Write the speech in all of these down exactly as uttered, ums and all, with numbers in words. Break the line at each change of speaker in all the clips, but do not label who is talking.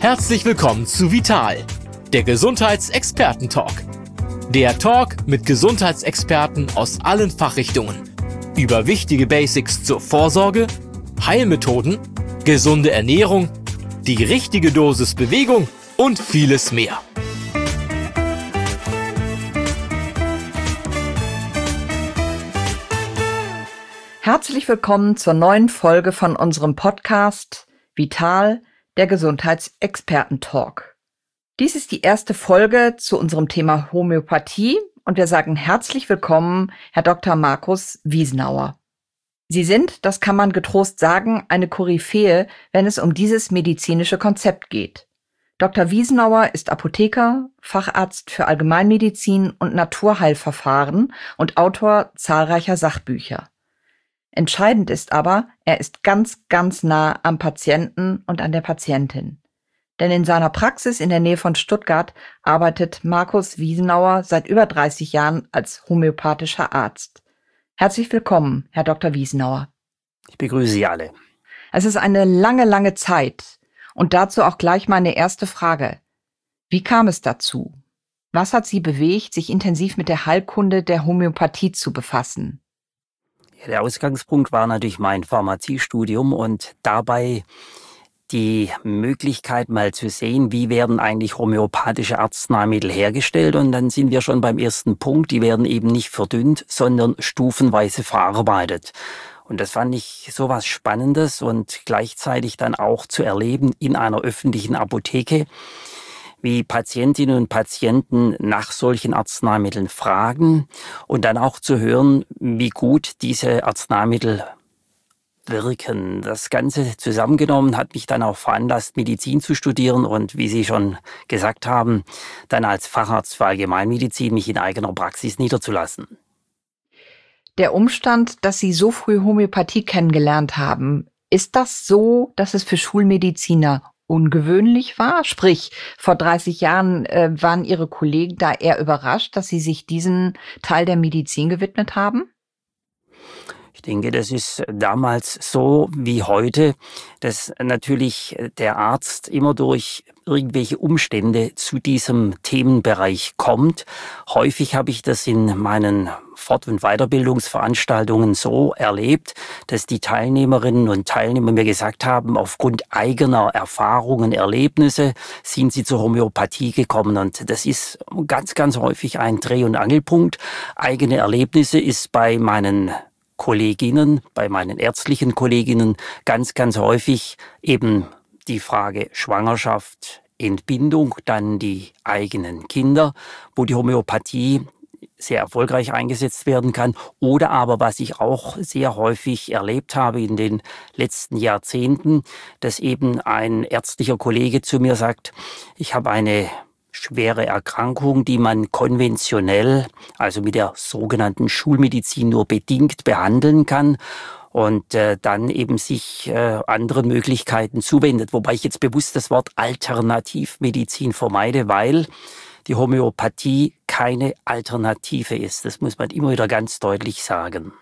Herzlich willkommen zu Vital, der Gesundheitsexperten-Talk. Der Talk mit Gesundheitsexperten aus allen Fachrichtungen über wichtige Basics zur Vorsorge, Heilmethoden, gesunde Ernährung, die richtige Dosis Bewegung und vieles mehr.
Herzlich willkommen zur neuen Folge von unserem Podcast Vital, der Gesundheitsexperten-Talk. Dies ist die erste Folge zu unserem Thema Homöopathie und wir sagen herzlich willkommen, Herr Doktor Markus Wiesenauer. Sie sind, das kann man getrost sagen, eine Koryphäe, wenn es um dieses medizinische Konzept geht. Doktor Wiesenauer ist Apotheker, Facharzt für Allgemeinmedizin und Naturheilverfahren und Autor zahlreicher Sachbücher. Entscheidend ist aber, er ist ganz, ganz nah am Patienten und an der Patientin. Denn in seiner Praxis in der Nähe von Stuttgart arbeitet Markus Wiesenauer seit über dreißig Jahren als homöopathischer Arzt. Herzlich willkommen, Herr Doktor Wiesenauer.
Ich begrüße Sie alle.
Es ist eine lange, lange Zeit. Und dazu auch gleich meine erste Frage. Wie kam es dazu? Was hat Sie bewegt, sich intensiv mit der Heilkunde der Homöopathie zu befassen?
Der Ausgangspunkt war natürlich mein Pharmaziestudium und dabei die Möglichkeit mal zu sehen, wie werden eigentlich homöopathische Arzneimittel hergestellt. Und dann sind wir schon beim ersten Punkt, die werden eben nicht verdünnt, sondern stufenweise verarbeitet. Und das fand ich sowas Spannendes und gleichzeitig dann auch zu erleben in einer öffentlichen Apotheke, wie Patientinnen und Patienten nach solchen Arzneimitteln fragen und dann auch zu hören, wie gut diese Arzneimittel wirken. Das Ganze zusammengenommen hat mich dann auch veranlasst, Medizin zu studieren und, wie Sie schon gesagt haben, dann als Facharzt für Allgemeinmedizin mich in eigener Praxis niederzulassen.
Der Umstand, dass Sie so früh Homöopathie kennengelernt haben, ist das so, dass es für Schulmediziner ungewöhnlich war? Sprich, vor dreißig Jahren äh, waren Ihre Kollegen da eher überrascht, dass Sie sich diesem Teil der Medizin gewidmet haben?
Ich denke, das ist damals so wie heute, dass natürlich der Arzt immer durch irgendwelche Umstände zu diesem Themenbereich kommt. Häufig habe ich das in meinen Fort- und Weiterbildungsveranstaltungen so erlebt, dass die Teilnehmerinnen und Teilnehmer mir gesagt haben, aufgrund eigener Erfahrungen, Erlebnisse sind sie zur Homöopathie gekommen. Und das ist ganz, ganz häufig ein Dreh- und Angelpunkt. Eigene Erlebnisse ist bei meinen Kolleginnen, bei meinen ärztlichen Kolleginnen ganz, ganz häufig eben die Frage Schwangerschaft, Entbindung, dann die eigenen Kinder, wo die Homöopathie sehr erfolgreich eingesetzt werden kann. Oder aber, was ich auch sehr häufig erlebt habe in den letzten Jahrzehnten, dass eben ein ärztlicher Kollege zu mir sagt, ich habe eine schwere Erkrankung, die man konventionell, also mit der sogenannten Schulmedizin nur bedingt behandeln kann und äh, dann eben sich äh, anderen Möglichkeiten zuwendet. Wobei ich jetzt bewusst das Wort Alternativmedizin vermeide, weil die Homöopathie keine Alternative ist. Das muss man immer wieder ganz deutlich sagen.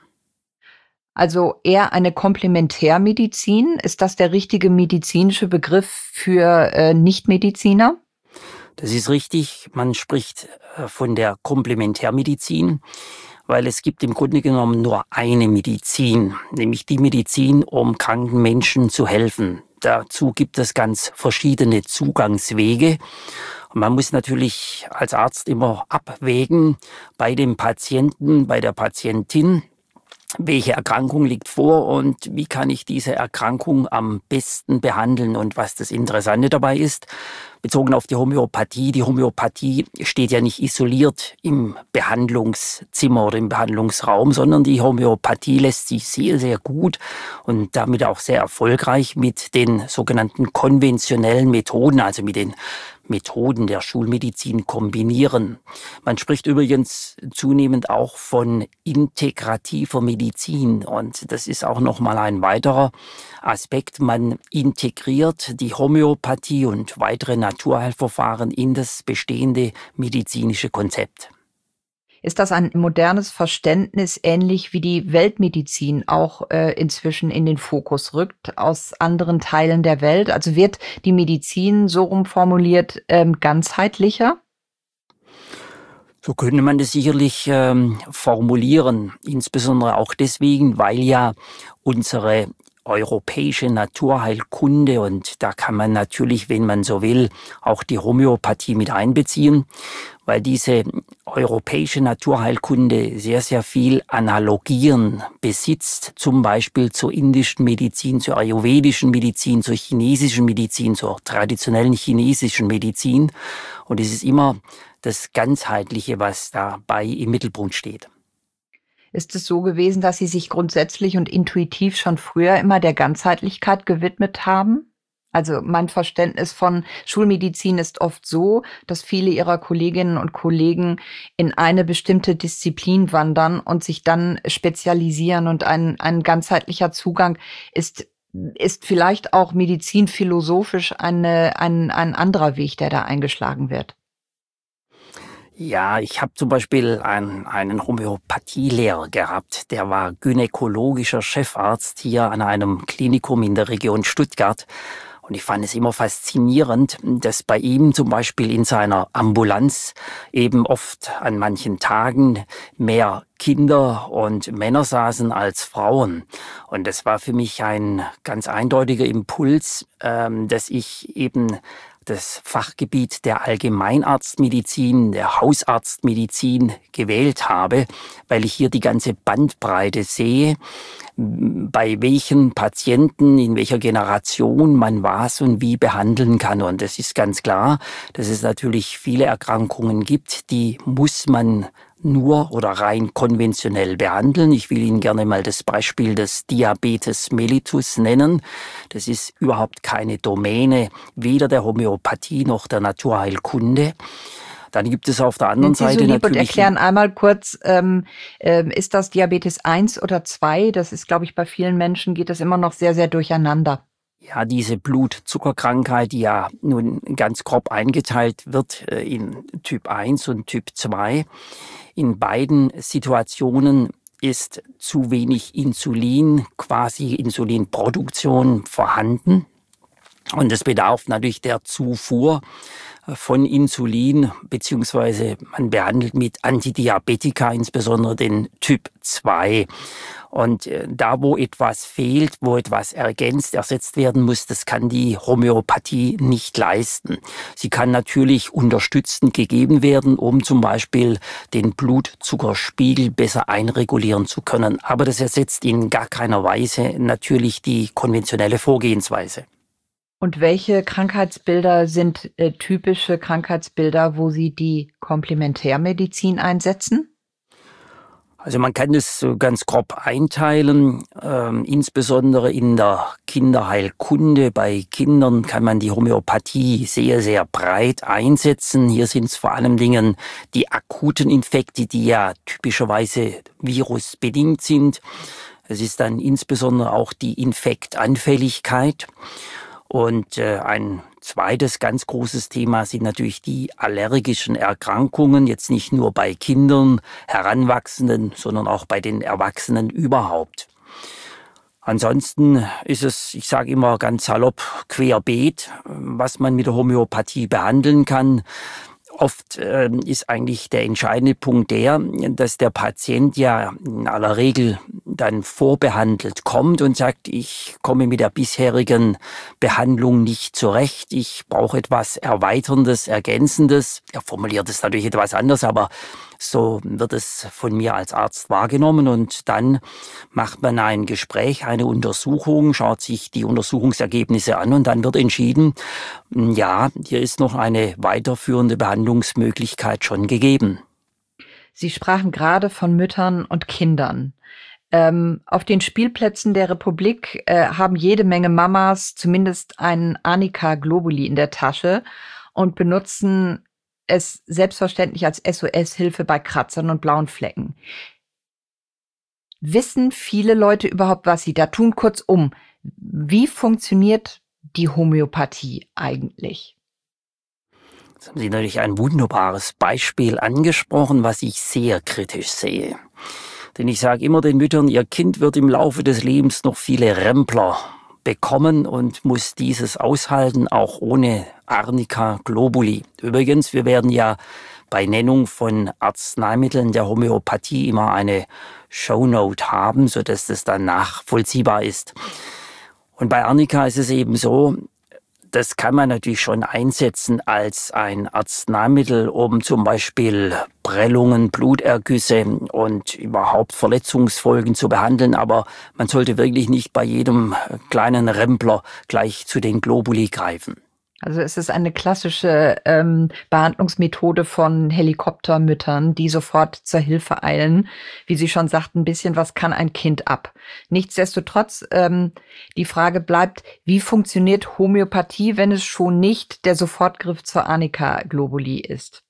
Also eher eine Komplementärmedizin? Ist das der richtige medizinische Begriff für äh, Nichtmediziner?
Das ist richtig. Man spricht von der Komplementärmedizin, weil es gibt im Grunde genommen nur eine Medizin, nämlich die Medizin, um kranken Menschen zu helfen. Dazu gibt es ganz verschiedene Zugangswege. Und man muss natürlich als Arzt immer abwägen bei dem Patienten, bei der Patientin, welche Erkrankung liegt vor und wie kann ich diese Erkrankung am besten behandeln. Und was das Interessante dabei ist, bezogen auf die Homöopathie, die Homöopathie steht ja nicht isoliert im Behandlungszimmer oder im Behandlungsraum, sondern die Homöopathie lässt sich sehr, sehr gut und damit auch sehr erfolgreich mit den sogenannten konventionellen Methoden, also mit den Methoden der Schulmedizin kombinieren. Man spricht übrigens zunehmend auch von integrativer Medizin und das ist auch nochmal ein weiterer Aspekt. Man integriert die Homöopathie und weitere Naturheilverfahren in das bestehende medizinische Konzept.
Ist das ein modernes Verständnis, ähnlich wie die Weltmedizin auch äh, inzwischen in den Fokus rückt aus anderen Teilen der Welt? Also wird die Medizin so rumformuliert ähm, ganzheitlicher?
So könnte man das sicherlich ähm, formulieren, insbesondere auch deswegen, weil ja unsere europäische Naturheilkunde, und da kann man natürlich, wenn man so will, auch die Homöopathie mit einbeziehen, weil diese europäische Naturheilkunde sehr, sehr viel Analogien besitzt, zum Beispiel zur indischen Medizin, zur ayurvedischen Medizin, zur chinesischen Medizin, zur traditionellen chinesischen Medizin. Und es ist immer das Ganzheitliche, was dabei im Mittelpunkt steht.
Ist es so gewesen, dass Sie sich grundsätzlich und intuitiv schon früher immer der Ganzheitlichkeit gewidmet haben? Also mein Verständnis von Schulmedizin ist oft so, dass viele Ihrer Kolleginnen und Kollegen in eine bestimmte Disziplin wandern und sich dann spezialisieren, und ein, ein ganzheitlicher Zugang ist, ist vielleicht auch medizinphilosophisch eine, ein, ein anderer Weg, der da eingeschlagen wird.
Ja, ich habe zum Beispiel einen, einen Homöopathielehrer gehabt, der war gynäkologischer Chefarzt hier an einem Klinikum in der Region Stuttgart. Und ich fand es immer faszinierend, dass bei ihm zum Beispiel in seiner Ambulanz eben oft an manchen Tagen mehr Kinder und Männer saßen als Frauen. Und das war für mich ein ganz eindeutiger Impuls, ähm, dass ich eben das Fachgebiet der Allgemeinarztmedizin, der Hausarztmedizin gewählt habe, weil ich hier die ganze Bandbreite sehe, bei welchen Patienten, in welcher Generation man was und wie behandeln kann. Und es ist ganz klar, dass es natürlich viele Erkrankungen gibt, die muss man nur oder rein konventionell behandeln. Ich will Ihnen gerne mal das Beispiel des Diabetes mellitus nennen. Das ist überhaupt keine Domäne weder der Homöopathie noch der Naturheilkunde. Dann gibt es auf der anderen
Sind Sie
Seite
so lieb
natürlich...
und erklären einmal kurz, ähm, äh, ist das Diabetes eins oder zwei? Das ist, glaube ich, bei vielen Menschen geht das immer noch sehr, sehr durcheinander.
Ja, diese Blutzuckerkrankheit, die ja nun ganz grob eingeteilt wird in Typ eins und Typ zwei. In beiden Situationen ist zu wenig Insulin, quasi Insulinproduktion vorhanden. Und es bedarf natürlich der Zufuhr von Insulin, beziehungsweise man behandelt mit Antidiabetika, insbesondere den Typ zwei. Und da, wo etwas fehlt, wo etwas ergänzt, ersetzt werden muss, das kann die Homöopathie nicht leisten. Sie kann natürlich unterstützend gegeben werden, um zum Beispiel den Blutzuckerspiegel besser einregulieren zu können. Aber das ersetzt in gar keiner Weise natürlich die konventionelle Vorgehensweise.
Und welche Krankheitsbilder sind äh, typische Krankheitsbilder, wo Sie die Komplementärmedizin einsetzen?
Also man kann das so ganz grob einteilen, ähm, insbesondere in der Kinderheilkunde. Bei Kindern kann man die Homöopathie sehr, sehr breit einsetzen. Hier sind es vor allem Dingen die akuten Infekte, die ja typischerweise virusbedingt sind. Es ist dann insbesondere auch die Infektanfälligkeit. Und äh, ein zweites ganz großes Thema sind natürlich die allergischen Erkrankungen, jetzt nicht nur bei Kindern, Heranwachsenden, sondern auch bei den Erwachsenen überhaupt. Ansonsten ist es, ich sage immer ganz salopp, querbeet, was man mit der Homöopathie behandeln kann. Oft äh, ist eigentlich der entscheidende Punkt der, dass der Patient ja in aller Regel dann vorbehandelt kommt und sagt, ich komme mit der bisherigen Behandlung nicht zurecht, ich brauche etwas Erweiterndes, Ergänzendes. Er formuliert es natürlich etwas anders, aber so wird es von mir als Arzt wahrgenommen, und dann macht man ein Gespräch, eine Untersuchung, schaut sich die Untersuchungsergebnisse an und dann wird entschieden, ja, hier ist noch eine weiterführende Behandlungsmöglichkeit schon gegeben.
Sie sprachen gerade von Müttern und Kindern. Ähm, auf den Spielplätzen der Republik äh, haben jede Menge Mamas zumindest einen Arnika Globuli in der Tasche und benutzen es selbstverständlich als S O S-Hilfe bei Kratzern und blauen Flecken. Wissen viele Leute überhaupt, was sie da tun? Kurzum, wie funktioniert die Homöopathie eigentlich?
Jetzt haben Sie natürlich ein wunderbares Beispiel angesprochen, was ich sehr kritisch sehe. Denn ich sage immer den Müttern, ihr Kind wird im Laufe des Lebens noch viele Rempler bekommen und muss dieses aushalten, auch ohne Arnica globuli. Übrigens, wir werden ja bei Nennung von Arzneimitteln der Homöopathie immer eine Shownote haben, sodass das dann nachvollziehbar ist. Und bei Arnica ist es eben so, das kann man natürlich schon einsetzen als ein Arzneimittel, um zum Beispiel Prellungen, Blutergüsse und überhaupt Verletzungsfolgen zu behandeln. Aber man sollte wirklich nicht bei jedem kleinen Rempler gleich zu den Globuli greifen.
Also es ist eine klassische ähm, Behandlungsmethode von Helikoptermüttern, die sofort zur Hilfe eilen. Wie Sie schon sagten, ein bisschen was kann ein Kind ab. Nichtsdestotrotz, ähm, die Frage bleibt, wie funktioniert Homöopathie, wenn es schon nicht der Sofortgriff zur Arnica globuli ist?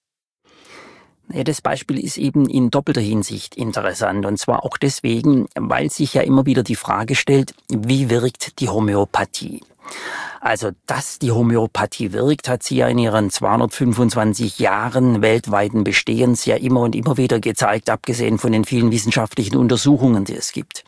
Ja, das Beispiel ist eben in doppelter Hinsicht interessant. Und zwar auch deswegen, weil sich ja immer wieder die Frage stellt, wie wirkt die Homöopathie? Also, dass die Homöopathie wirkt, hat sie ja in ihren zweihundertfünfundzwanzig Jahren weltweiten Bestehens ja immer und immer wieder gezeigt, abgesehen von den vielen wissenschaftlichen Untersuchungen, die es gibt.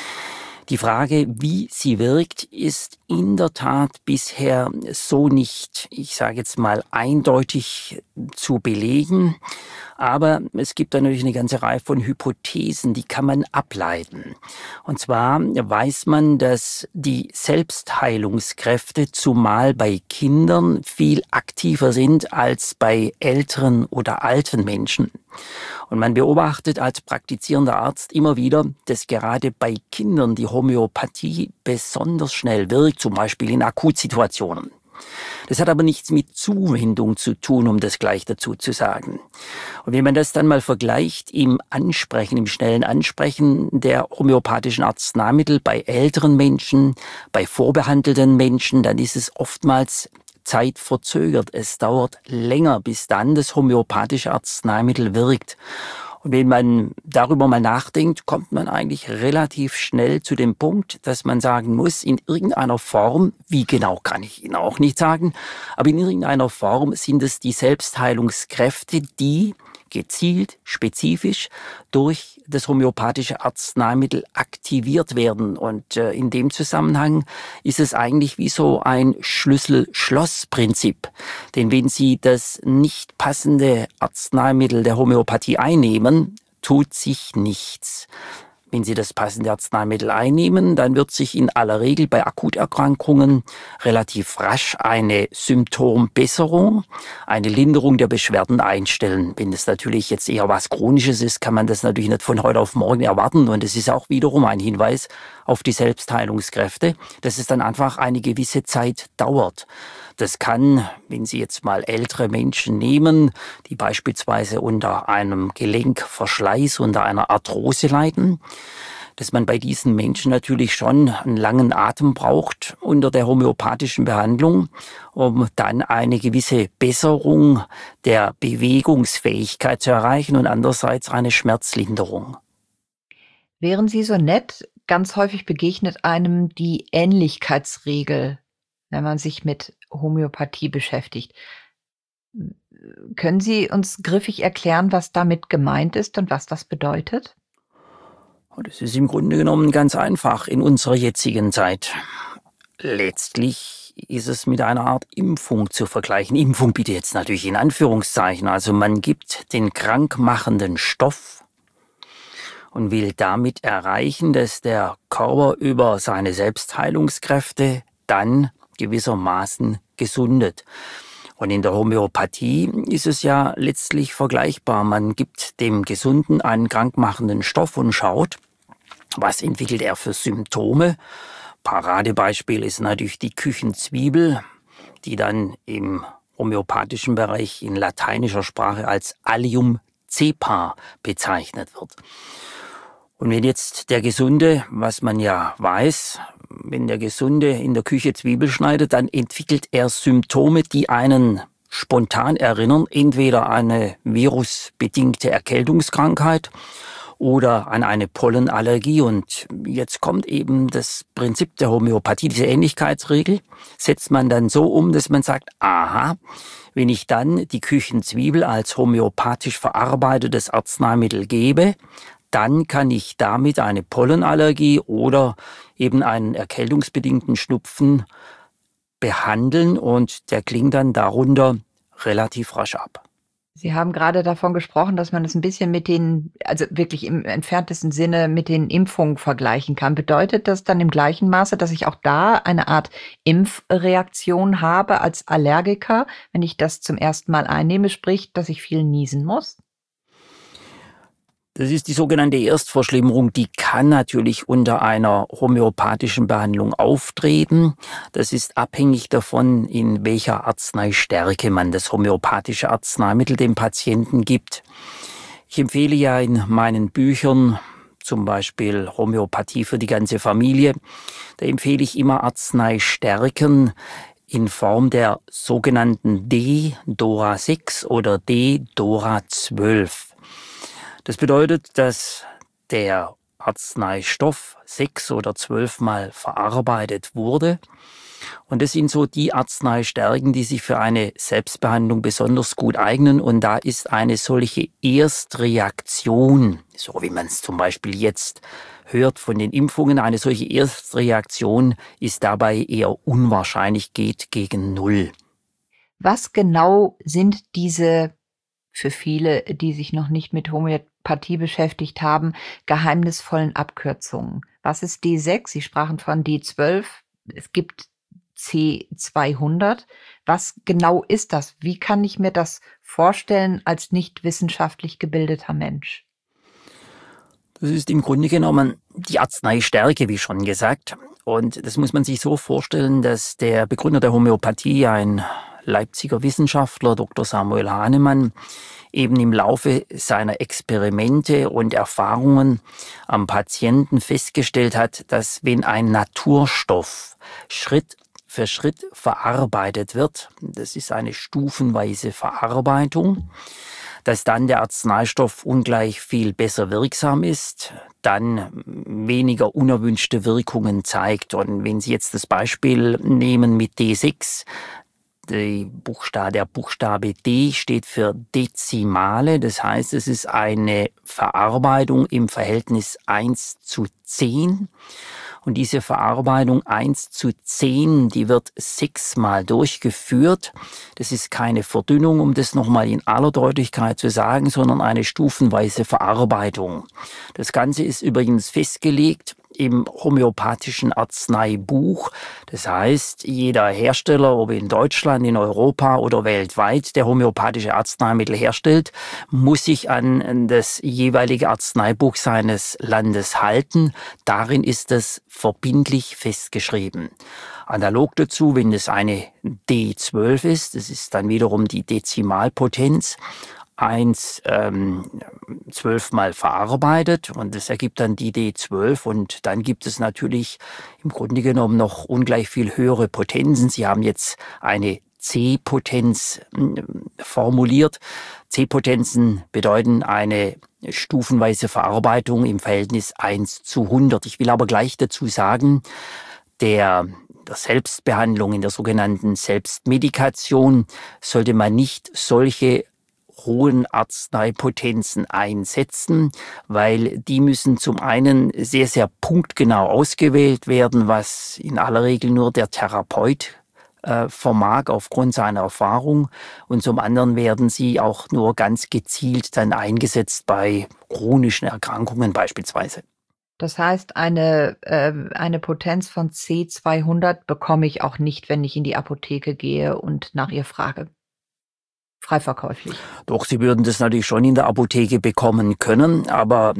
Die Frage, wie sie wirkt, ist in der Tat bisher so nicht, ich sage jetzt mal, eindeutig zu belegen. Aber es gibt da natürlich eine ganze Reihe von Hypothesen, die kann man ableiten. Und zwar weiß man, dass die Selbstheilungskräfte zumal bei Kindern viel aktiver sind als bei älteren oder alten Menschen. Und man beobachtet als praktizierender Arzt immer wieder, dass gerade bei Kindern die Homöopathie besonders schnell wirkt, zum Beispiel in Akutsituationen. Das hat aber nichts mit Zuwendung zu tun, um das gleich dazu zu sagen. Und wenn man das dann mal vergleicht im Ansprechen, im schnellen Ansprechen der homöopathischen Arzneimittel bei älteren Menschen, bei vorbehandelten Menschen, dann ist es oftmals zeitverzögert. Es dauert länger, bis dann das homöopathische Arzneimittel wirkt. Und wenn man darüber mal nachdenkt, kommt man eigentlich relativ schnell zu dem Punkt, dass man sagen muss, in irgendeiner Form, wie genau kann ich Ihnen auch nicht sagen, aber in irgendeiner Form sind es die Selbstheilungskräfte, die gezielt, spezifisch durch das homöopathische Arzneimittel aktiviert werden. Und äh, in dem Zusammenhang ist es eigentlich wie so ein Schlüssel-Schloss-Prinzip. Denn wenn Sie das nicht passende Arzneimittel der Homöopathie einnehmen, tut sich nichts. Wenn Sie das passende Arzneimittel einnehmen, dann wird sich in aller Regel bei Akuterkrankungen relativ rasch eine Symptombesserung, eine Linderung der Beschwerden einstellen. Wenn es natürlich jetzt eher was Chronisches ist, kann man das natürlich nicht von heute auf morgen erwarten. Und es ist auch wiederum ein Hinweis auf die Selbstheilungskräfte, dass es dann einfach eine gewisse Zeit dauert. Das kann, wenn Sie jetzt mal ältere Menschen nehmen, die beispielsweise unter einem Gelenkverschleiß, unter einer Arthrose leiden, dass man bei diesen Menschen natürlich schon einen langen Atem braucht unter der homöopathischen Behandlung, um dann eine gewisse Besserung der Bewegungsfähigkeit zu erreichen und andererseits eine Schmerzlinderung.
Wären Sie so nett, ganz häufig begegnet einem die Ähnlichkeitsregel, wenn man sich mit Homöopathie beschäftigt. Können Sie uns griffig erklären, was damit gemeint ist und was das bedeutet?
Das ist im Grunde genommen ganz einfach in unserer jetzigen Zeit. Letztlich ist es mit einer Art Impfung zu vergleichen. Impfung bitte jetzt natürlich in Anführungszeichen. Also man gibt den krankmachenden Stoff und will damit erreichen, dass der Körper über seine Selbstheilungskräfte dann gewissermaßen gesundet. Und in der Homöopathie ist es ja letztlich vergleichbar. Man gibt dem Gesunden einen krankmachenden Stoff und schaut, was entwickelt er für Symptome. Paradebeispiel ist natürlich die Küchenzwiebel, die dann im homöopathischen Bereich in lateinischer Sprache als Allium cepa bezeichnet wird. Und wenn jetzt der Gesunde, was man ja weiß, wenn der Gesunde in der Küche Zwiebel schneidet, dann entwickelt er Symptome, die einen spontan erinnern, entweder eine virusbedingte Erkältungskrankheit oder an eine Pollenallergie. Und jetzt kommt eben das Prinzip der Homöopathie, diese Ähnlichkeitsregel, setzt man dann so um, dass man sagt, aha, wenn ich dann die Küchenzwiebel als homöopathisch verarbeitetes Arzneimittel gebe, dann kann ich damit eine Pollenallergie oder eben einen erkältungsbedingten Schnupfen behandeln und der klingt dann darunter relativ rasch ab.
Sie haben gerade davon gesprochen, dass man es ein bisschen mit den, also wirklich im entferntesten Sinne mit den Impfungen vergleichen kann. Bedeutet das dann im gleichen Maße, dass ich auch da eine Art Impfreaktion habe als Allergiker, wenn ich das zum ersten Mal einnehme, sprich, dass ich viel niesen muss?
Das ist die sogenannte Erstverschlimmerung, die kann natürlich unter einer homöopathischen Behandlung auftreten. Das ist abhängig davon, in welcher Arzneistärke man das homöopathische Arzneimittel dem Patienten gibt. Ich empfehle ja in meinen Büchern, zum Beispiel Homöopathie für die ganze Familie, da empfehle ich immer Arzneistärken in Form der sogenannten D-Dora sechs oder D-Dora zwölf. Das bedeutet, dass der Arzneistoff sechs oder zwölfmal verarbeitet wurde. Und das sind so die Arzneistärken, die sich für eine Selbstbehandlung besonders gut eignen. Und da ist eine solche Erstreaktion, so wie man es zum Beispiel jetzt hört von den Impfungen, eine solche Erstreaktion ist dabei eher unwahrscheinlich, geht gegen Null.
Was genau sind diese, für viele, die sich noch nicht mit Homöopathie beschäftigt haben, geheimnisvollen Abkürzungen? Was ist D sechs? Sie sprachen von D zwölf. Es gibt C zweihundert. Was genau ist das? Wie kann ich mir das vorstellen als nicht wissenschaftlich gebildeter Mensch?
Das ist im Grunde genommen die Arzneistärke, wie schon gesagt. Und das muss man sich so vorstellen, dass der Begründer der Homöopathie, ein Leipziger Wissenschaftler, Doktor Samuel Hahnemann, eben im Laufe seiner Experimente und Erfahrungen am Patienten festgestellt hat, dass wenn ein Naturstoff Schritt für Schritt verarbeitet wird, das ist eine stufenweise Verarbeitung, dass dann der Arzneistoff ungleich viel besser wirksam ist, dann weniger unerwünschte Wirkungen zeigt. Und wenn Sie jetzt das Beispiel nehmen mit D sechs, Die Buchstabe, der Buchstabe D steht für Dezimale, das heißt, es ist eine Verarbeitung im Verhältnis eins zu zehn. Und diese Verarbeitung eins zu zehn, die wird sechsmal durchgeführt. Das ist keine Verdünnung, um das nochmal in aller Deutlichkeit zu sagen, sondern eine stufenweise Verarbeitung. Das Ganze ist übrigens festgelegt im homöopathischen Arzneibuch. Das heißt, jeder Hersteller, ob in Deutschland, in Europa oder weltweit, der homöopathische Arzneimittel herstellt, muss sich an das jeweilige Arzneibuch seines Landes halten. Darin ist es verbindlich festgeschrieben. Analog dazu, wenn es eine D zwölf ist, das ist dann wiederum die Dezimalpotenz, eins ähm, zwölfmal verarbeitet und das ergibt dann die D zwölf und dann gibt es natürlich im Grunde genommen noch ungleich viel höhere Potenzen. Sie haben jetzt eine C-Potenz äh, formuliert. C-Potenzen bedeuten eine stufenweise Verarbeitung im Verhältnis eins zu hundert. Ich will aber gleich dazu sagen, der der Selbstbehandlung, in der sogenannten Selbstmedikation, sollte man nicht solche hohen Arzneipotenzen einsetzen, weil die müssen zum einen sehr, sehr punktgenau ausgewählt werden, was in aller Regel nur der Therapeut äh, vermag aufgrund seiner Erfahrung, und zum anderen werden sie auch nur ganz gezielt dann eingesetzt bei chronischen Erkrankungen beispielsweise.
Das heißt, eine, äh, eine Potenz von C zweihundert bekomme ich auch nicht, wenn ich in die Apotheke gehe und nach ihr frage. Frei verkäuflich.
Doch, Sie würden das natürlich schon in der Apotheke bekommen können, aber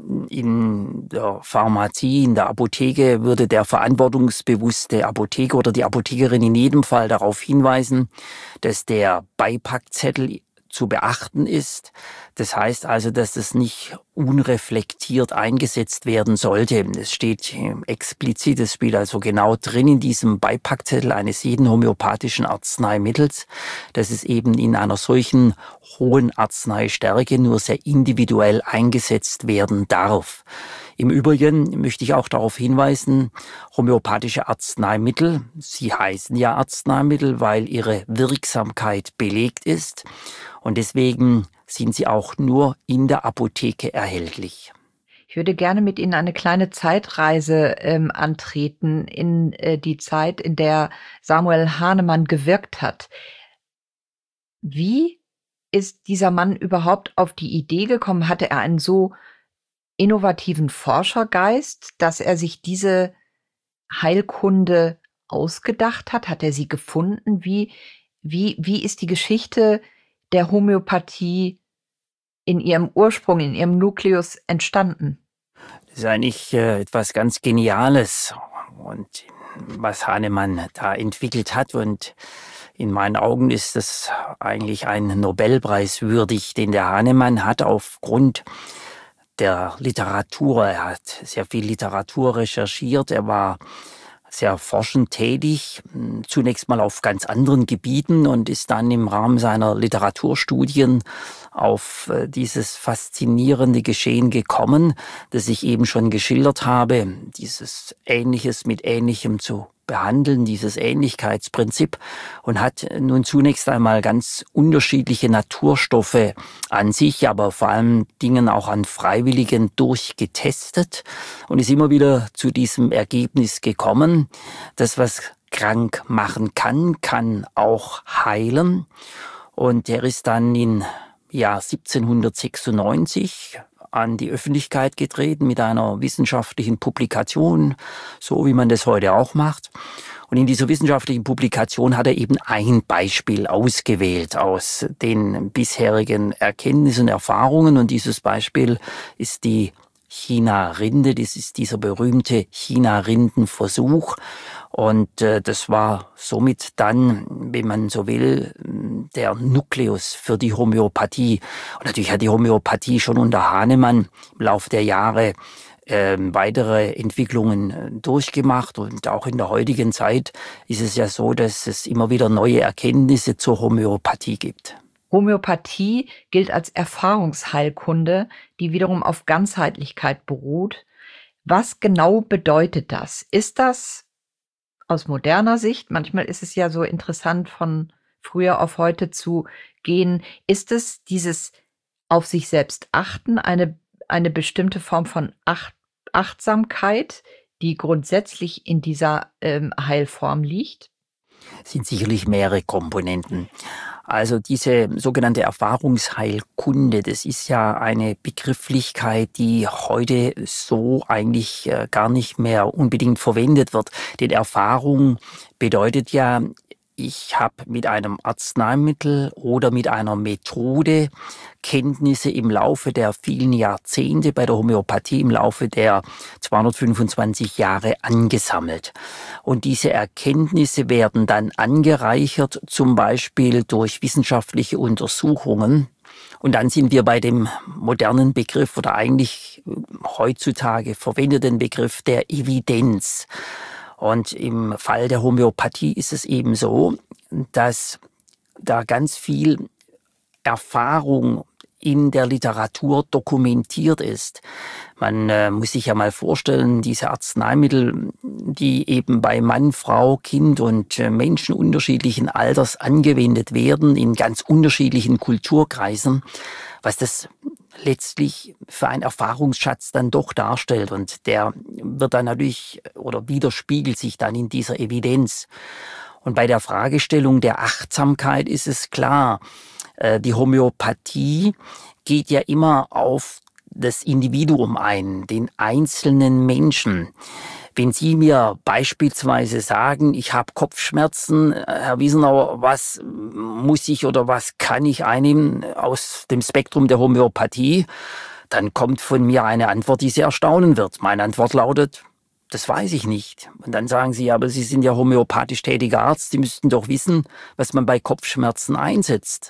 in der Pharmazie, in der Apotheke würde der verantwortungsbewusste Apotheker oder die Apothekerin in jedem Fall darauf hinweisen, dass der Beipackzettel zu beachten ist. Das heißt also, dass es nicht unreflektiert eingesetzt werden sollte. Es steht explizit, es steht also genau drin in diesem Beipackzettel eines jeden homöopathischen Arzneimittels, dass es eben in einer solchen hohen Arzneistärke nur sehr individuell eingesetzt werden darf. Im Übrigen möchte ich auch darauf hinweisen, homöopathische Arzneimittel, sie heißen ja Arzneimittel, weil ihre Wirksamkeit belegt ist und deswegen sind sie auch nur in der Apotheke erhältlich.
Ich würde gerne mit Ihnen eine kleine Zeitreise ähm, antreten in äh, die Zeit, in der Samuel Hahnemann gewirkt hat. Wie ist dieser Mann überhaupt auf die Idee gekommen? Hatte er einen so innovativen Forschergeist, dass er sich diese Heilkunde ausgedacht hat? Hat er sie gefunden? Wie, wie, wie ist die Geschichte der Homöopathie in ihrem Ursprung, in ihrem Nukleus entstanden?
Das ist eigentlich äh, etwas ganz Geniales, und was Hahnemann da entwickelt hat. Und in meinen Augen ist das eigentlich ein Nobelpreis würdig, den der Hahnemann hat aufgrund der Literatur. Er hat sehr viel Literatur recherchiert. Er war sehr forschend tätig, zunächst mal auf ganz anderen Gebieten, und ist dann im Rahmen seiner Literaturstudien auf dieses faszinierende Geschehen gekommen, das ich eben schon geschildert habe, dieses Ähnliches mit Ähnlichem zu behandeln, dieses Ähnlichkeitsprinzip, und hat nun zunächst einmal ganz unterschiedliche Naturstoffe an sich, aber vor allem Dingen auch an Freiwilligen durchgetestet und ist immer wieder zu diesem Ergebnis gekommen, dass was krank machen kann, kann auch heilen. Und er ist dann im Jahr siebzehnhundertsechsundneunzig an die Öffentlichkeit getreten mit einer wissenschaftlichen Publikation, so wie man das heute auch macht. Und in dieser wissenschaftlichen Publikation hat er eben ein Beispiel ausgewählt aus den bisherigen Erkenntnissen und Erfahrungen. Und dieses Beispiel ist die China-Rinde. Das ist dieser berühmte China-Rinden-Versuch. Und äh, das war somit dann, wenn man so will, der Nukleus für die Homöopathie. Und natürlich hat die Homöopathie schon unter Hahnemann im Laufe der Jahre äh, weitere Entwicklungen äh, durchgemacht. Und auch in der heutigen Zeit ist es ja so, dass es immer wieder neue Erkenntnisse zur Homöopathie gibt.
Homöopathie gilt als Erfahrungsheilkunde, die wiederum auf Ganzheitlichkeit beruht. Was genau bedeutet das? Ist das aus moderner Sicht, manchmal ist es ja so interessant, von früher auf heute zu gehen, ist es dieses auf sich selbst achten, eine, eine bestimmte Form von Acht, Achtsamkeit, die grundsätzlich in dieser ähm, Heilform liegt?
Es sind sicherlich mehrere Komponenten. Also diese sogenannte Erfahrungsheilkunde, das ist ja eine Begrifflichkeit, die heute so eigentlich gar nicht mehr unbedingt verwendet wird. Denn Erfahrung bedeutet ja, ich habe mit einem Arzneimittel oder mit einer Methode Kenntnisse im Laufe der vielen Jahrzehnte, bei der Homöopathie im Laufe der zweihundertfünfundzwanzig Jahre angesammelt. Und diese Erkenntnisse werden dann angereichert, zum Beispiel durch wissenschaftliche Untersuchungen. Und dann sind wir bei dem modernen Begriff oder eigentlich heutzutage verwendeten Begriff der Evidenz. Und im Fall der Homöopathie ist es eben so, dass da ganz viel Erfahrung in der Literatur dokumentiert ist. Man äh, muss sich ja mal vorstellen, diese Arzneimittel, die eben bei Mann, Frau, Kind und äh, Menschen unterschiedlichen Alters angewendet werden, in ganz unterschiedlichen Kulturkreisen, was das letztlich für einen Erfahrungsschatz dann doch darstellt. Und der wird dann natürlich oder widerspiegelt sich dann in dieser Evidenz. Und bei der Fragestellung der Achtsamkeit ist es klar, die Homöopathie geht ja immer auf das Individuum ein, den einzelnen Menschen. Wenn Sie mir beispielsweise sagen, ich habe Kopfschmerzen, Herr Wiesenauer, was muss ich oder was kann ich einnehmen aus dem Spektrum der Homöopathie, dann kommt von mir eine Antwort, die Sie erstaunen wird. Meine Antwort lautet, das weiß ich nicht. Und dann sagen Sie, aber Sie sind ja homöopathisch tätiger Arzt, Sie müssten doch wissen, was man bei Kopfschmerzen einsetzt.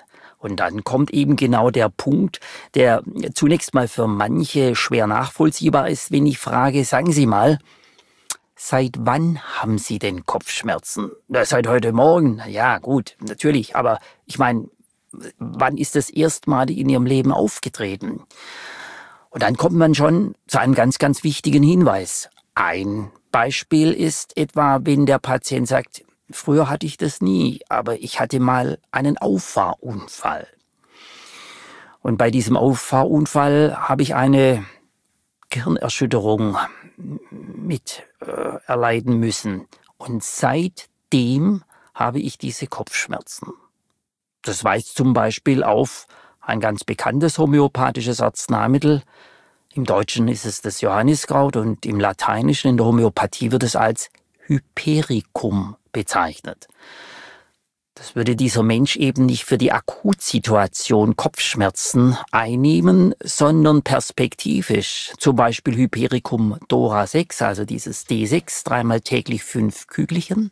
Und dann kommt eben genau der Punkt, der zunächst mal für manche schwer nachvollziehbar ist, wenn ich frage, sagen Sie mal, seit wann haben Sie denn Kopfschmerzen? Na, seit heute Morgen. Ja, gut, natürlich. Aber ich meine, wann ist das erstmal in Ihrem Leben aufgetreten? Und dann kommt man schon zu einem ganz, ganz wichtigen Hinweis. Ein Beispiel ist etwa, wenn der Patient sagt, früher hatte ich das nie, aber ich hatte mal einen Auffahrunfall. Und bei diesem Auffahrunfall habe ich eine Gehirnerschütterung mit äh, erleiden müssen. Und seitdem habe ich diese Kopfschmerzen. Das weist zum Beispiel auf ein ganz bekanntes homöopathisches Arzneimittel. Im Deutschen ist es das Johanniskraut und im Lateinischen, in der Homöopathie, wird es als Hypericum bezeichnet. Das würde dieser Mensch eben nicht für die Akutsituation Kopfschmerzen einnehmen, sondern perspektivisch. Zum Beispiel Hypericum Dora sechs, also dieses D sechs, dreimal täglich fünf Kügelchen.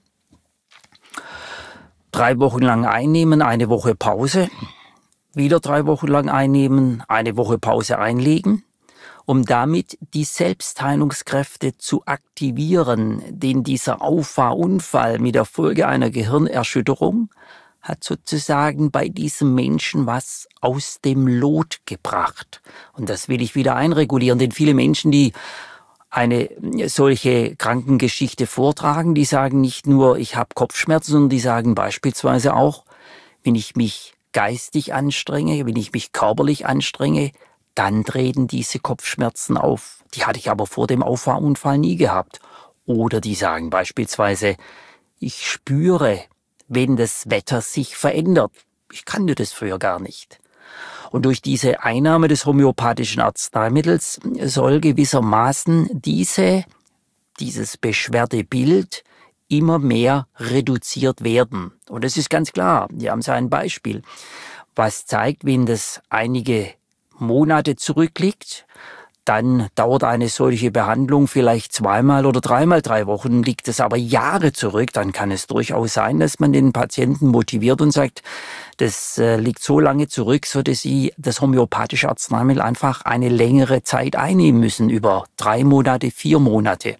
Drei Wochen lang einnehmen, eine Woche Pause. Wieder drei Wochen lang einnehmen, eine Woche Pause einlegen, um damit die Selbstheilungskräfte zu aktivieren, denn dieser Auffahrunfall mit der Folge einer Gehirnerschütterung hat sozusagen bei diesem Menschen was aus dem Lot gebracht. Und das will ich wieder einregulieren, denn viele Menschen, die eine solche Krankengeschichte vortragen, die sagen nicht nur, ich habe Kopfschmerzen, sondern die sagen beispielsweise auch, wenn ich mich geistig anstrenge, wenn ich mich körperlich anstrenge, dann treten diese Kopfschmerzen auf. Die hatte ich aber vor dem Auffahrunfall nie gehabt. Oder die sagen beispielsweise, ich spüre, wenn das Wetter sich verändert. Ich kannte das früher gar nicht. Und durch diese Einnahme des homöopathischen Arzneimittels soll gewissermaßen diese, dieses Beschwerdebild immer mehr reduziert werden. Und es ist ganz klar, hier haben Sie ein Beispiel, was zeigt, wenn das einige Monate zurückliegt, dann dauert eine solche Behandlung vielleicht zweimal oder dreimal drei Wochen. Liegt es aber Jahre zurück, dann kann es durchaus sein, dass man den Patienten motiviert und sagt, das äh, liegt so lange zurück, so dass Sie das homöopathische Arzneimittel einfach eine längere Zeit einnehmen müssen, über drei Monate, vier Monate.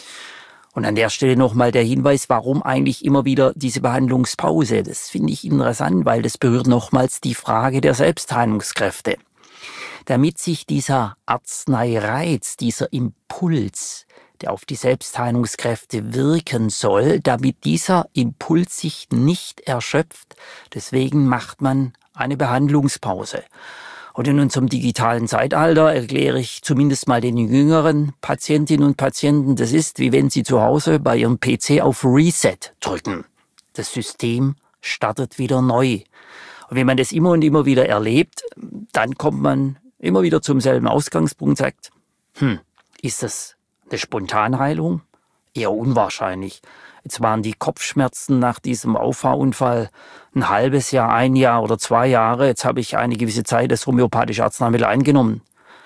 Und an der Stelle nochmal der Hinweis, warum eigentlich immer wieder diese Behandlungspause. Das finde ich interessant, weil das berührt nochmals die Frage der Selbstheilungskräfte. Damit sich dieser Arzneireiz, dieser Impuls, der auf die Selbstheilungskräfte wirken soll, damit dieser Impuls sich nicht erschöpft, deswegen macht man eine Behandlungspause. Und in unserem digitalen Zeitalter erkläre ich zumindest mal den jüngeren Patientinnen und Patienten, das ist, wie wenn sie zu Hause bei ihrem P C auf Reset drücken. Das System startet wieder neu. Und wenn man das immer und immer wieder erlebt, dann kommt man immer wieder zum selben Ausgangspunkt, sagt, hm, ist das eine Spontanheilung? Eher unwahrscheinlich. Jetzt waren die Kopfschmerzen nach diesem Auffahrunfall ein halbes Jahr, ein Jahr oder zwei Jahre. Jetzt habe ich eine gewisse Zeit das homöopathische Arzneimittel eingenommen.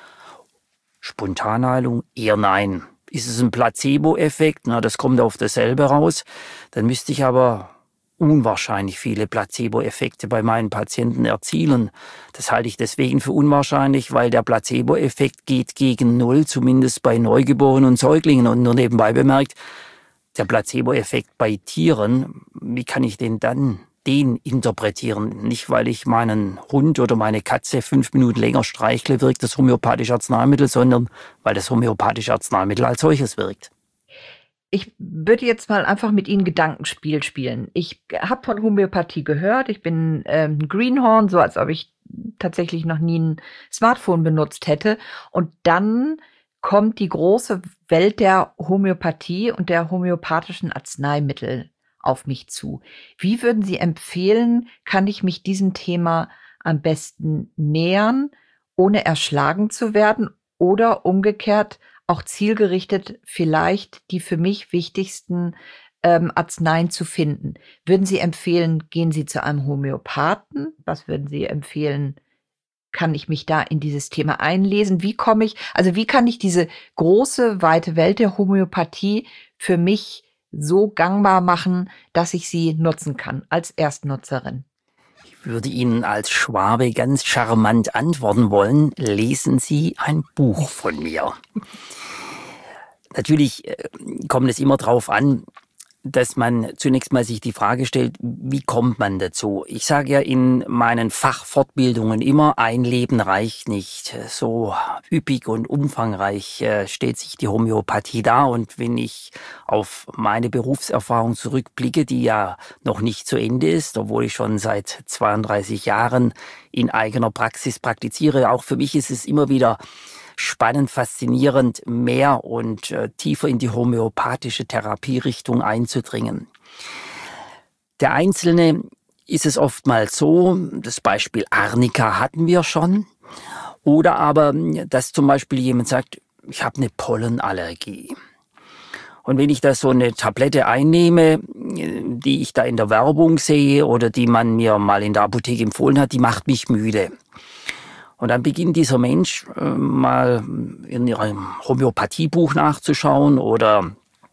Spontanheilung? Eher nein. Ist es ein Placebo-Effekt? Na, das kommt auf dasselbe raus. Dann müsste ich aber unwahrscheinlich viele Placebo-Effekte bei meinen Patienten erzielen. Das halte ich deswegen für unwahrscheinlich, weil der Placebo-Effekt geht gegen Null, zumindest bei Neugeborenen und Säuglingen. Und nur nebenbei bemerkt, der Placebo-Effekt bei Tieren, wie kann ich den dann den interpretieren? Nicht, weil ich meinen Hund oder meine Katze fünf Minuten länger streichle, wirkt das homöopathische Arzneimittel, sondern weil das homöopathische Arzneimittel als solches wirkt.
Ich würde jetzt mal einfach mit Ihnen Gedankenspiel spielen. Ich habe von Homöopathie gehört. Ich bin ähm, ein Greenhorn, so als ob ich tatsächlich noch nie ein Smartphone benutzt hätte. Und dann kommt die große Welt der Homöopathie und der homöopathischen Arzneimittel auf mich zu. Wie würden Sie empfehlen, kann ich mich diesem Thema am besten nähern, ohne erschlagen zu werden oder umgekehrt auch zielgerichtet vielleicht die für mich wichtigsten ähm, Arzneien zu finden? Würden Sie empfehlen, gehen Sie zu einem Homöopathen? Was würden Sie empfehlen? Kann ich mich da in dieses Thema einlesen? Wie komme ich, also wie kann ich diese große, weite Welt der Homöopathie für mich so gangbar machen, dass ich sie nutzen kann als Erstnutzerin?
würde Ihnen als Schwabe ganz charmant antworten wollen, lesen Sie ein Buch von mir. Natürlich kommt es immer darauf an, dass man zunächst mal sich die Frage stellt, wie kommt man dazu? Ich sage ja in meinen Fachfortbildungen immer, ein Leben reicht nicht. So üppig und umfangreich stellt sich die Homöopathie dar. Und wenn ich auf meine Berufserfahrung zurückblicke, die ja noch nicht zu Ende ist, obwohl ich schon seit zweiunddreißig Jahren in eigener Praxis praktiziere, auch für mich ist es immer wieder spannend, faszinierend, mehr und äh, tiefer in die homöopathische Therapierichtung einzudringen. Der Einzelne ist es oftmals so, das Beispiel Arnika hatten wir schon, oder aber, dass zum Beispiel jemand sagt, ich habe eine Pollenallergie. Und wenn ich da so eine Tablette einnehme, die ich da in der Werbung sehe oder die man mir mal in der Apotheke empfohlen hat, die macht mich müde. Und dann beginnt dieser Mensch äh, mal in ihrem Homöopathiebuch nachzuschauen oder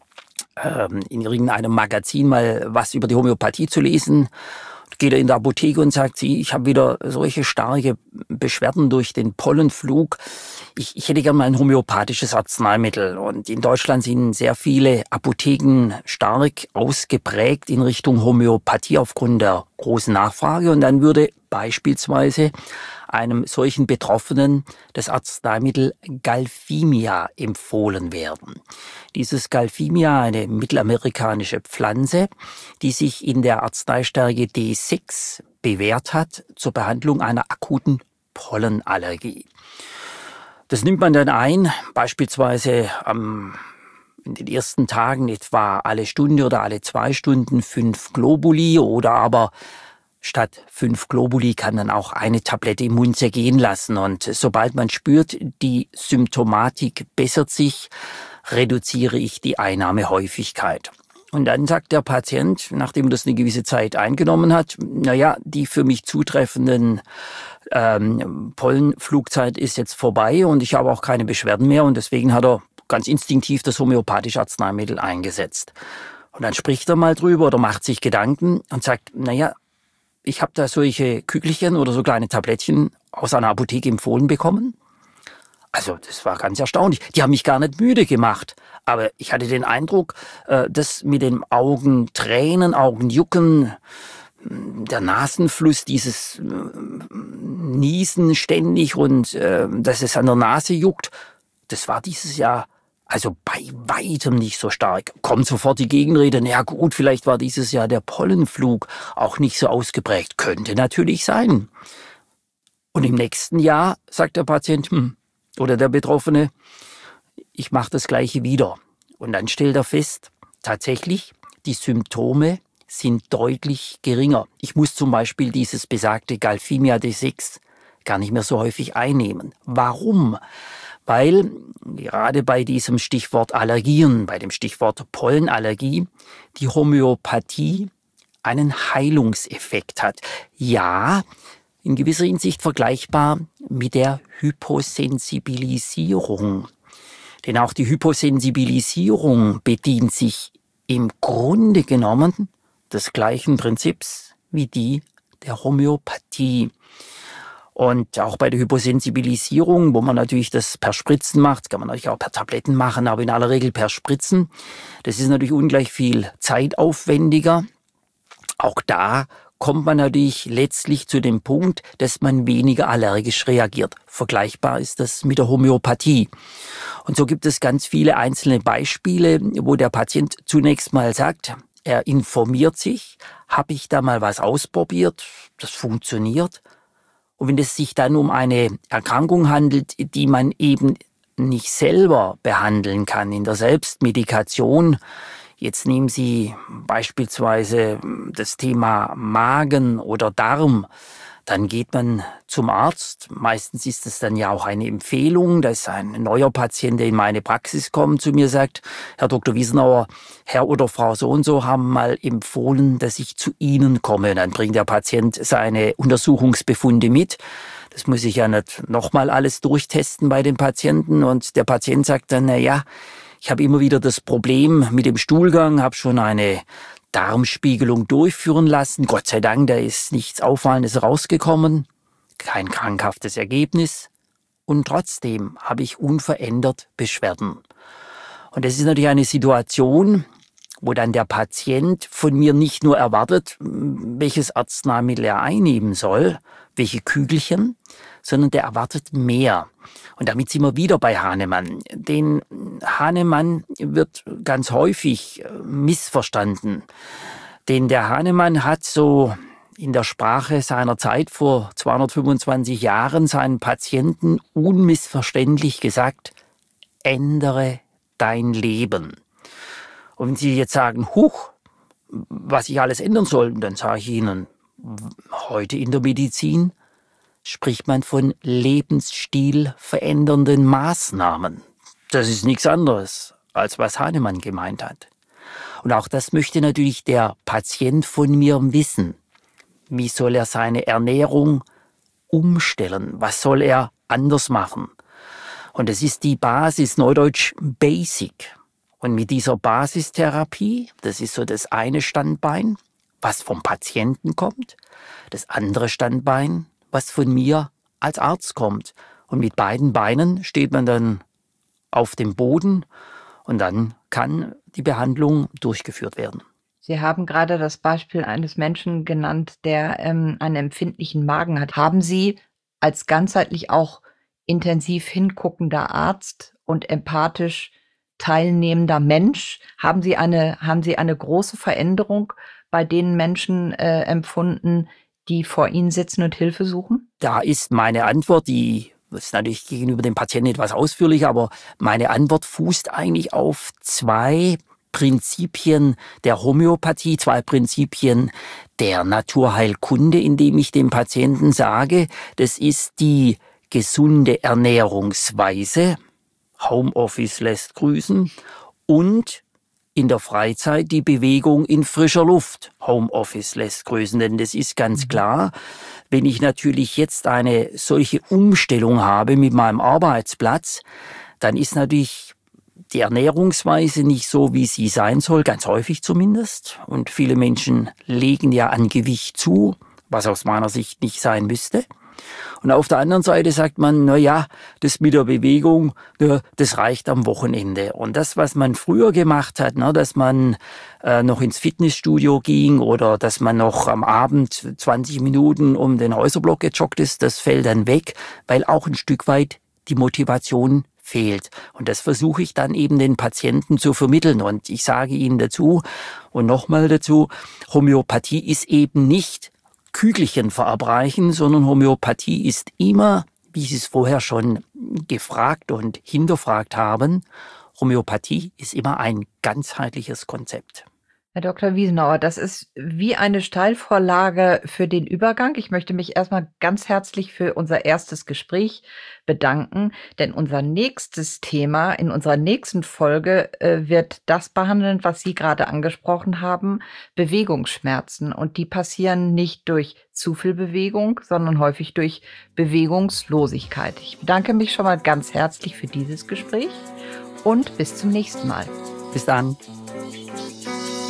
ähm, in irgendeinem Magazin mal was über die Homöopathie zu lesen. Geht er in der Apotheke und sagt, sie, ich habe wieder solche starke Beschwerden durch den Pollenflug. Ich, ich hätte gerne mal ein homöopathisches Arzneimittel. Und in Deutschland sind sehr viele Apotheken stark ausgeprägt in Richtung Homöopathie aufgrund der großen Nachfrage. Und dann würde beispielsweise einem solchen Betroffenen das Arzneimittel Galphimia empfohlen werden. Dieses Galphimia, eine mittelamerikanische Pflanze, die sich in der Arzneistärke D sechs bewährt hat zur Behandlung einer akuten Pollenallergie. Das nimmt man dann ein, beispielsweise am in den ersten Tagen etwa alle Stunde oder alle zwei Stunden fünf Globuli oder aber statt fünf Globuli kann dann auch eine Tablette im Mund zergehen lassen. Und sobald man spürt, die Symptomatik bessert sich, reduziere ich die Einnahmehäufigkeit. Und dann sagt der Patient, nachdem er das eine gewisse Zeit eingenommen hat, naja, die für mich zutreffenden ähm, Pollenflugzeit ist jetzt vorbei und ich habe auch keine Beschwerden mehr. Und deswegen hat er ganz instinktiv das homöopathische Arzneimittel eingesetzt. Und dann spricht er mal drüber oder macht sich Gedanken und sagt, naja, ich habe da solche Kügelchen oder so kleine Tablettchen aus einer Apotheke empfohlen bekommen. Also das war ganz erstaunlich. Die haben mich gar nicht müde gemacht. Aber ich hatte den Eindruck, dass mit den Augentränen, Augenjucken, der Nasenfluss, dieses Niesen ständig und dass es an der Nase juckt, das war dieses Jahr also bei weitem nicht so stark. Kommt sofort die Gegenrede, na ja gut, vielleicht war dieses Jahr der Pollenflug auch nicht so ausgeprägt. Könnte natürlich sein. Und im nächsten Jahr sagt der Patient hm, oder der Betroffene, ich mache das Gleiche wieder. Und dann stellt er fest, tatsächlich, die Symptome sind deutlich geringer. Ich muss zum Beispiel dieses besagte Galphimia D sechs gar nicht mehr so häufig einnehmen. Warum? Weil gerade bei diesem Stichwort Allergien, bei dem Stichwort Pollenallergie, die Homöopathie einen Heilungseffekt hat. Ja, in gewisser Hinsicht vergleichbar mit der Hyposensibilisierung. Denn auch die Hyposensibilisierung bedient sich im Grunde genommen des gleichen Prinzips wie die der Homöopathie. Und auch bei der Hyposensibilisierung, wo man natürlich das per Spritzen macht, kann man natürlich auch per Tabletten machen, aber in aller Regel per Spritzen. Das ist natürlich ungleich viel zeitaufwendiger. Auch da kommt man natürlich letztlich zu dem Punkt, dass man weniger allergisch reagiert. Vergleichbar ist das mit der Homöopathie. Und so gibt es ganz viele einzelne Beispiele, wo der Patient zunächst mal sagt, er informiert sich, habe ich da mal was ausprobiert, das funktioniert. Und wenn es sich dann um eine Erkrankung handelt, die man eben nicht selber behandeln kann in der Selbstmedikation, jetzt nehmen Sie beispielsweise das Thema Magen oder Darm, dann geht man zum Arzt. Meistens ist es dann ja auch eine Empfehlung, dass ein neuer Patient, der in meine Praxis kommt, zu mir sagt, Herr Doktor Wiesenauer, Herr oder Frau so und so haben mal empfohlen, dass ich zu Ihnen komme. Und dann bringt der Patient seine Untersuchungsbefunde mit. Das muss ich ja nicht nochmal alles durchtesten bei den Patienten. Und der Patient sagt dann, na ja, ich habe immer wieder das Problem mit dem Stuhlgang, habe schon eine Darmspiegelung durchführen lassen. Gott sei Dank, da ist nichts Auffallendes rausgekommen, kein krankhaftes Ergebnis. Und trotzdem habe ich unverändert Beschwerden. Und das ist natürlich eine Situation, wo dann der Patient von mir nicht nur erwartet, welches Arzneimittel er einnehmen soll, welche Kügelchen, sondern der erwartet mehr. Und damit sind wir wieder bei Hahnemann. Den Hahnemann wird ganz häufig missverstanden. Denn der Hahnemann hat so in der Sprache seiner Zeit vor zweihundertfünfundzwanzig Jahren seinen Patienten unmissverständlich gesagt, ändere dein Leben. Und wenn Sie jetzt sagen, huch, was ich alles ändern soll, dann sage ich Ihnen, heute in der Medizin spricht man von lebensstilverändernden Maßnahmen. Das ist nichts anderes, als was Hahnemann gemeint hat. Und auch das möchte natürlich der Patient von mir wissen. Wie soll er seine Ernährung umstellen? Was soll er anders machen? Und das ist die Basis, neudeutsch Basic. Und mit dieser Basistherapie, das ist so das eine Standbein, was vom Patienten kommt, das andere Standbein, was von mir als Arzt kommt. Und mit beiden Beinen steht man dann auf dem Boden und dann kann die Behandlung durchgeführt werden.
Sie haben gerade das Beispiel eines Menschen genannt, der ähm, einen empfindlichen Magen hat. Haben Sie als ganzheitlich auch intensiv hinguckender Arzt und empathisch teilnehmender Mensch, haben Sie eine, haben Sie eine große Veränderung bei den Menschen äh, empfunden, die vor Ihnen sitzen und Hilfe suchen?
Da ist meine Antwort, die ist natürlich gegenüber dem Patienten etwas ausführlicher, aber meine Antwort fußt eigentlich auf zwei Prinzipien der Homöopathie, zwei Prinzipien der Naturheilkunde, indem ich dem Patienten sage, das ist die gesunde Ernährungsweise, Homeoffice lässt grüßen, und in der Freizeit die Bewegung in frischer Luft, Homeoffice lässt grüßen. Denn das ist ganz klar, wenn ich natürlich jetzt eine solche Umstellung habe mit meinem Arbeitsplatz, dann ist natürlich die Ernährungsweise nicht so, wie sie sein soll, ganz häufig zumindest. Und viele Menschen legen ja an Gewicht zu, was aus meiner Sicht nicht sein müsste. Und auf der anderen Seite sagt man, na ja, das mit der Bewegung, das reicht am Wochenende. Und das, was man früher gemacht hat, dass man noch ins Fitnessstudio ging oder dass man noch am Abend zwanzig Minuten um den Häuserblock gejoggt ist, das fällt dann weg, weil auch ein Stück weit die Motivation fehlt. Und das versuche ich dann eben den Patienten zu vermitteln. Und ich sage ihnen dazu und nochmal dazu, Homöopathie ist eben nicht Kügelchen verabreichen, sondern Homöopathie ist immer, wie Sie es vorher schon gefragt und hinterfragt haben, Homöopathie ist immer ein ganzheitliches Konzept.
Herr Doktor Wiesenauer, das ist wie eine Steilvorlage für den Übergang. Ich möchte mich erstmal ganz herzlich für unser erstes Gespräch bedanken, denn unser nächstes Thema in unserer nächsten Folge äh, wird das behandeln, was Sie gerade angesprochen haben, Bewegungsschmerzen. Und die passieren nicht durch zu viel Bewegung, sondern häufig durch Bewegungslosigkeit. Ich bedanke mich schon mal ganz herzlich für dieses Gespräch und bis zum nächsten Mal.
Bis dann.